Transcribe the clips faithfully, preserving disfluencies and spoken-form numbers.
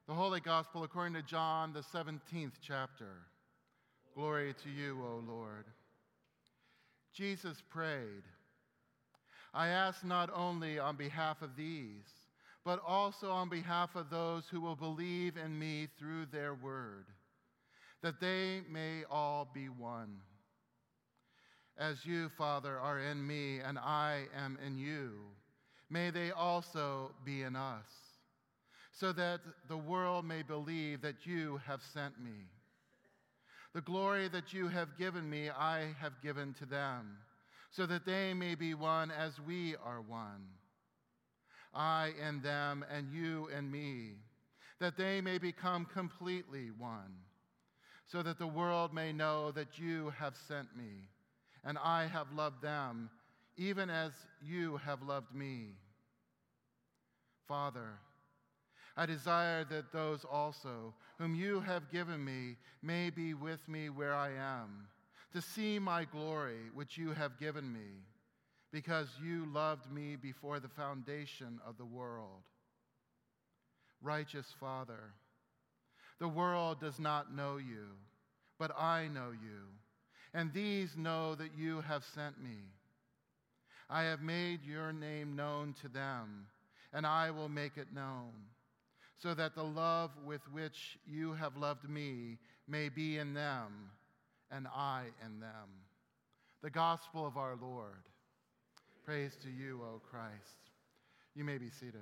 The Holy Gospel according to John, the seventeenth chapter. Glory to you, O Lord. Jesus prayed, I ask not only on behalf of these, but also on behalf of those who will believe in me through their word, that they may all be one. As you, Father, are in me and I am in you, may they also be in us, so that the world may believe that you have sent me. The glory that you have given me, I have given to them, so that they may be one as we are one. I in them and you in me, that they may become completely one, so that the world may know that you have sent me, and I have loved them, even as you have loved me. Father, I desire that those also whom you have given me may be with me where I am, to see my glory which you have given me, because you loved me before the foundation of the world. Righteous Father, the world does not know you, but I know you, and these know that you have sent me. I have made your name known to them, and I will make it known, so that the love with which you have loved me may be in them, and I in them. The gospel of our Lord. Praise to you, O Christ. You may be seated.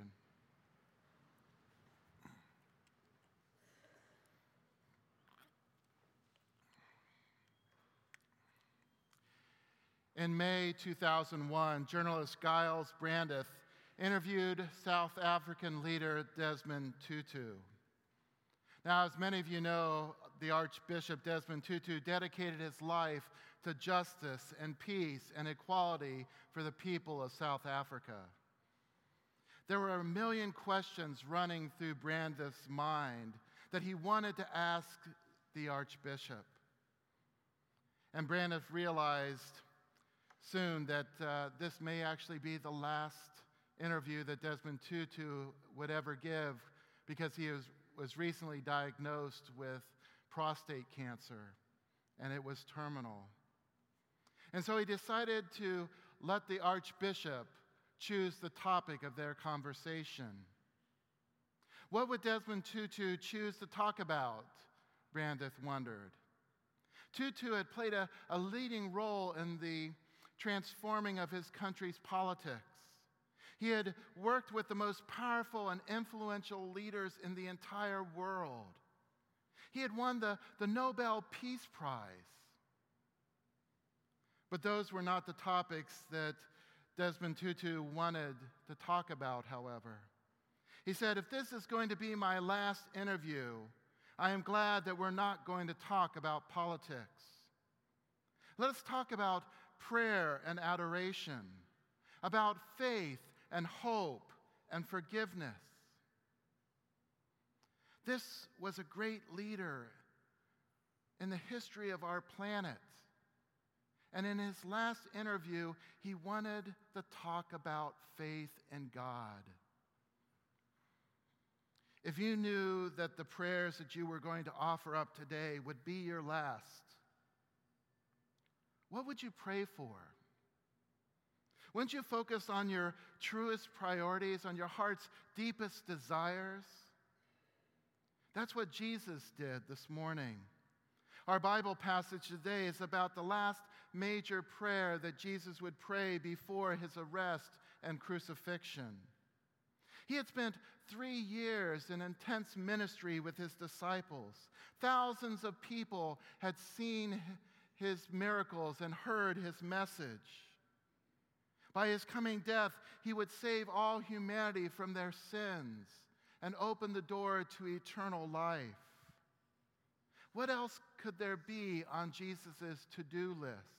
In May two thousand one, journalist Giles Brandreth interviewed South African leader Desmond Tutu. Now, as many of you know, the Archbishop Desmond Tutu dedicated his life to justice and peace and equality for the people of South Africa. There were a million questions running through Brandreth's mind that he wanted to ask the Archbishop. And Brandreth realized soon that uh, this may actually be the last interview that Desmond Tutu would ever give, because he was, was recently diagnosed with prostate cancer, and it was terminal. And so he decided to let the Archbishop choose the topic of their conversation. What would Desmond Tutu choose to talk about? Brandreth wondered. Tutu had played a, a leading role in the transforming of his country's politics. He had worked with the most powerful and influential leaders in the entire world. He had won the, the Nobel Peace Prize. But those were not the topics that Desmond Tutu wanted to talk about, however. He said, if this is going to be my last interview, I am glad that we're not going to talk about politics. Let us talk about prayer and adoration, about faith and hope and forgiveness. This was a great leader in the history of our planet. And in his last interview, he wanted to talk about faith in God. If you knew that the prayers that you were going to offer up today would be your last, what would you pray for? Wouldn't you focus on your truest priorities, on your heart's deepest desires? That's what Jesus did this morning. Our Bible passage today is about the last major prayer that Jesus would pray before his arrest and crucifixion. He had spent three years in intense ministry with his disciples. Thousands of people had seen his miracles and heard his message. By his coming death, he would save all humanity from their sins and open the door to eternal life. What else could there be on Jesus' to-do list?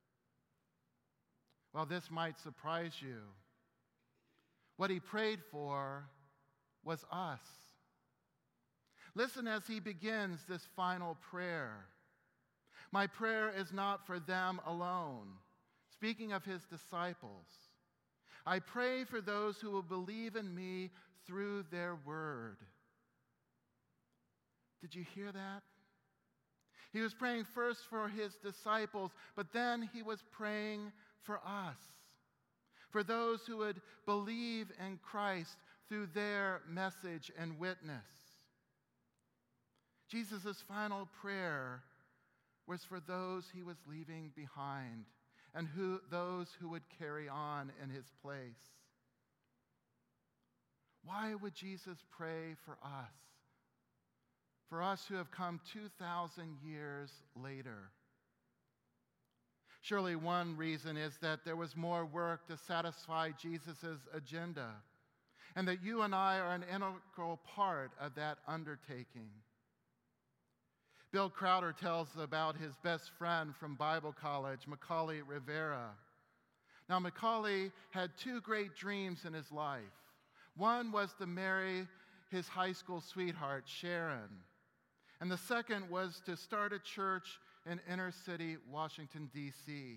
Well, this might surprise you. What he prayed for was us. Listen as he begins this final prayer. My prayer is not for them alone. Speaking of his disciples, I pray for those who will believe in me through their word. Did you hear that? He was praying first for his disciples, but then he was praying for us, for those who would believe in Christ through their message and witness. Jesus' final prayer was for those he was leaving behind and who, those who would carry on in his place. Why would Jesus pray for us? For us who have come two thousand years later. Surely one reason is that there was more work to satisfy Jesus' agenda, and that you and I are an integral part of that undertaking. Bill Crowder tells about his best friend from Bible college, Macaulay Rivera. Now, Macaulay had two great dreams in his life. One was to marry his high school sweetheart, Sharon. And the second was to start a church in inner city Washington, D C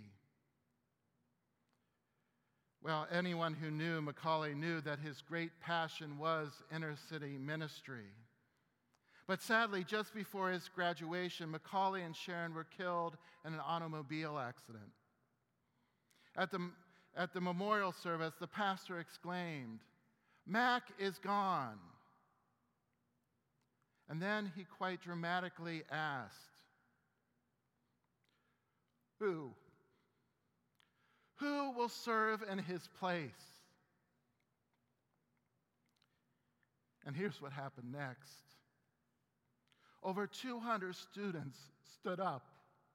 Well, anyone who knew Macaulay knew that his great passion was inner city ministry. But sadly, just before his graduation, Macaulay and Sharon were killed in an automobile accident. At the, at the memorial service, the pastor exclaimed, "Mac is gone." And then he quite dramatically asked, Who? Who will serve in his place? And here's what happened next. Over two hundred students stood up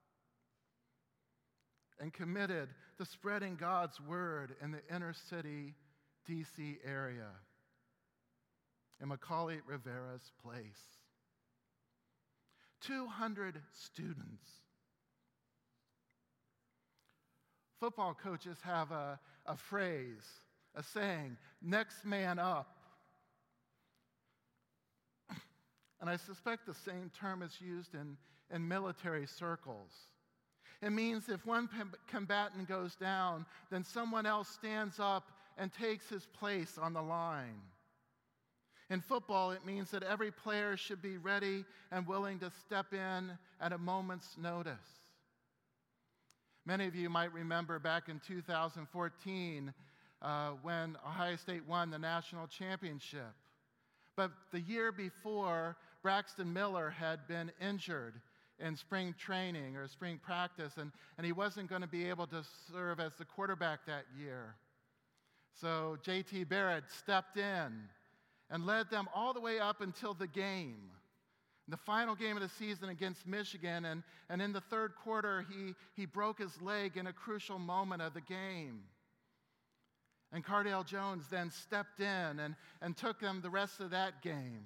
and committed to spreading God's word in the inner city D C area, in Macaulay Rivera's place. two hundred students. Football coaches have a, a phrase, a saying, next man up. And I suspect the same term is used in, in military circles. It means if one combatant goes down, then someone else stands up and takes his place on the line. In football, it means that every player should be ready and willing to step in at a moment's notice. Many of you might remember back in two thousand fourteen uh, when Ohio State won the national championship. But the year before, Braxton Miller had been injured in spring training or spring practice, and, and he wasn't going to be able to serve as the quarterback that year. So J T Barrett stepped in and led them all the way up until the game, the final game of the season against Michigan. And, and in the third quarter, he, he broke his leg in a crucial moment of the game. And Cardale Jones then stepped in and, and took them the rest of that game.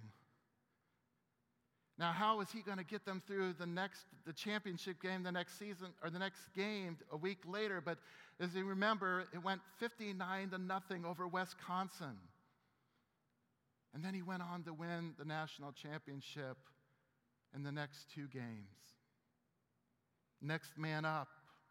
Now, how was he going to get them through the next, the championship game the next season, or the next game a week later? But as you remember, it went fifty-nine to nothing over Wisconsin. And then he went on to win the national championship in the next two games. Next man up.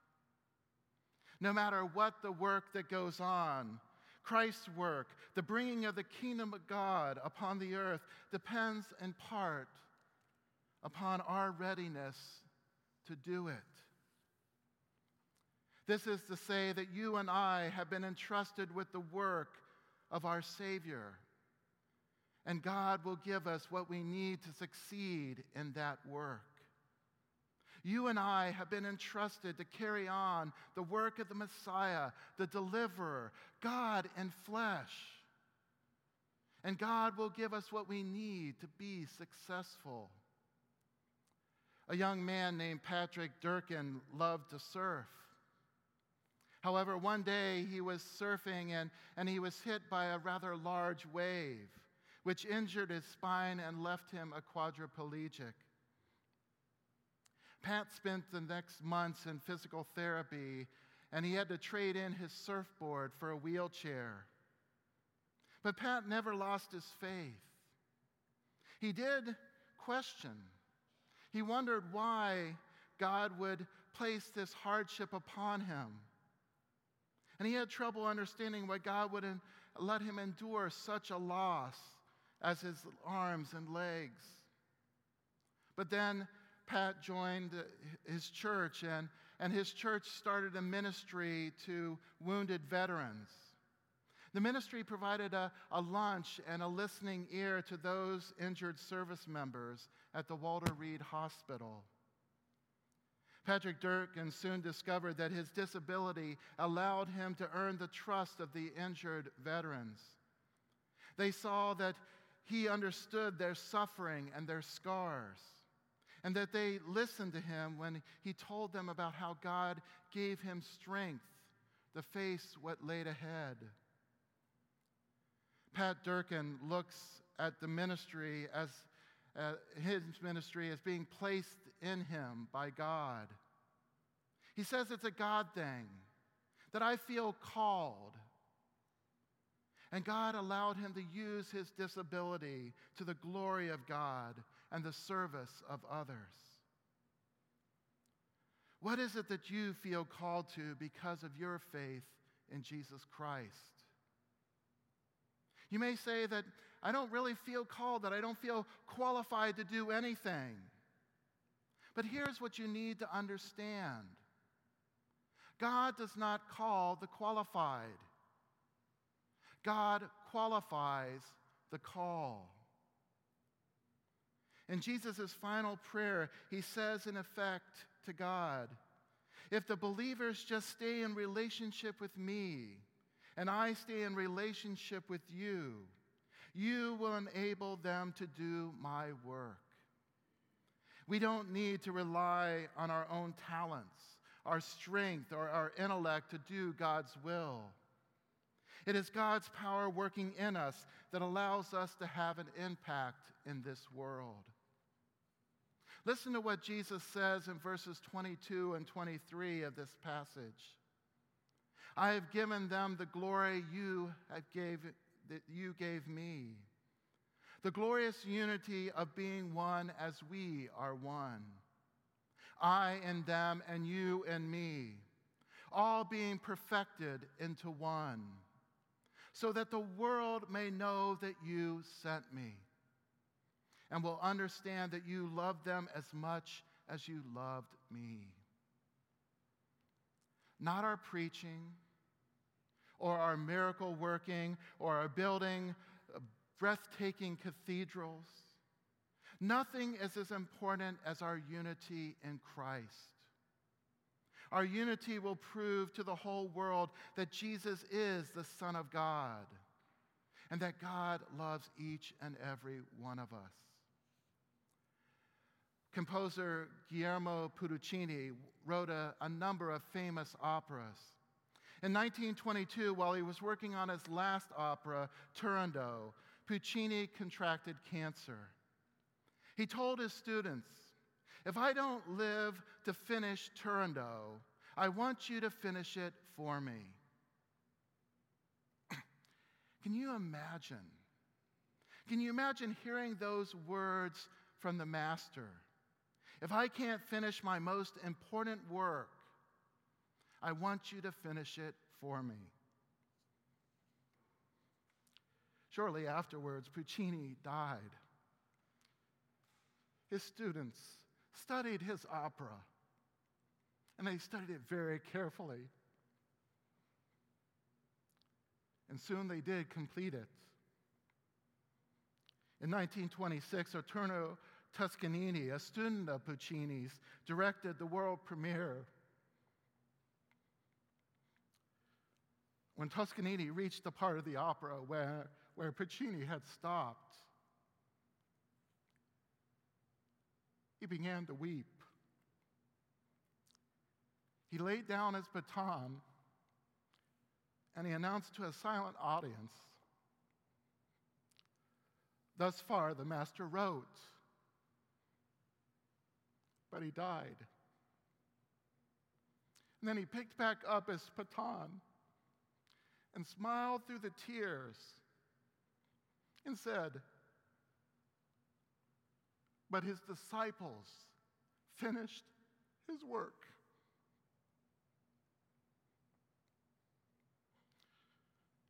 No matter what the work that goes on, Christ's work, the bringing of the kingdom of God upon the earth, depends in part upon our readiness to do it. This is to say that you and I have been entrusted with the work of our Savior, and God will give us what we need to succeed in that work. You and I have been entrusted to carry on the work of the Messiah, the deliverer, God in flesh. And God will give us what we need to be successful. A young man named Patrick Durkin loved to surf. However, one day he was surfing and, and he was hit by a rather large wave, which injured his spine and left him a quadriplegic. Pat spent the next months in physical therapy, and he had to trade in his surfboard for a wheelchair. But Pat never lost his faith. He did question. He wondered why God would place this hardship upon him. And he had trouble understanding why God would let him endure such a loss as his arms and legs. But then Pat joined his church, and, and his church started a ministry to wounded veterans. The ministry provided a, a lunch and a listening ear to those injured service members at the Walter Reed Hospital. Patrick Durkin soon discovered that his disability allowed him to earn the trust of the injured veterans. They saw that he understood their suffering and their scars, and that they listened to him when he told them about how God gave him strength to face what laid ahead. Pat Durkin looks at the ministry as uh, his ministry as being placed in him by God. He says it's a God thing, that I feel called. And God allowed him to use his disability to the glory of God and the service of others. What is it that you feel called to because of your faith in Jesus Christ? You may say that I don't really feel called, that I don't feel qualified to do anything. But here's what you need to understand. God does not call the qualified. God qualifies the call. In Jesus' final prayer, he says in effect to God, if the believers just stay in relationship with me, and I stay in relationship with you, you will enable them to do my work. We don't need to rely on our own talents, our strength, or our intellect to do God's will. It is God's power working in us that allows us to have an impact in this world. Listen to what Jesus says in verses twenty-two and twenty-three of this passage. I have given them the glory you have gave, that you gave me, the glorious unity of being one as we are one. I in them and you in me, all being perfected into one, so that the world may know that you sent me and will understand that you loved them as much as you loved me. Not our preaching or our miracle working or our building breathtaking cathedrals. Nothing is as important as our unity in Christ. Our unity will prove to the whole world that Jesus is the Son of God and that God loves each and every one of us. Composer Guillermo Puccini wrote a, a number of famous operas. In nineteen twenty-two, while he was working on his last opera, Turandot, Puccini contracted cancer. He told his students, if I don't live to finish Turandot, I want you to finish it for me. Can you imagine? Can you imagine hearing those words from the master? If I can't finish my most important work, I want you to finish it for me. Shortly afterwards, Puccini died. His students studied his opera, and they studied it very carefully. And soon they did complete it. In nineteen twenty-six, Oterno Toscanini, a student of Puccini's, directed the world premiere. When Toscanini reached the part of the opera where, where Puccini had stopped, he began to weep. He laid down his baton and he announced to a silent audience, thus far the master wrote, but he died. And then he picked back up his baton and smiled through the tears and said, but his disciples finished his work.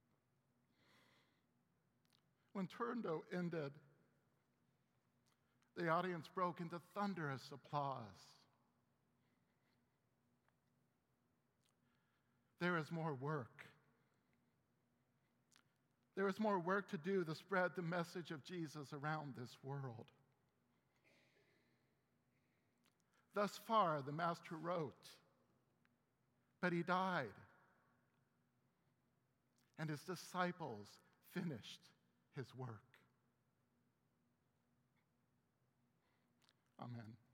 When Turandot ended, The audience broke into thunderous applause. There is more work. There is more work to do to spread the message of Jesus around this world. Thus far, the Master wrote, but he died, and his disciples finished his work. Amen.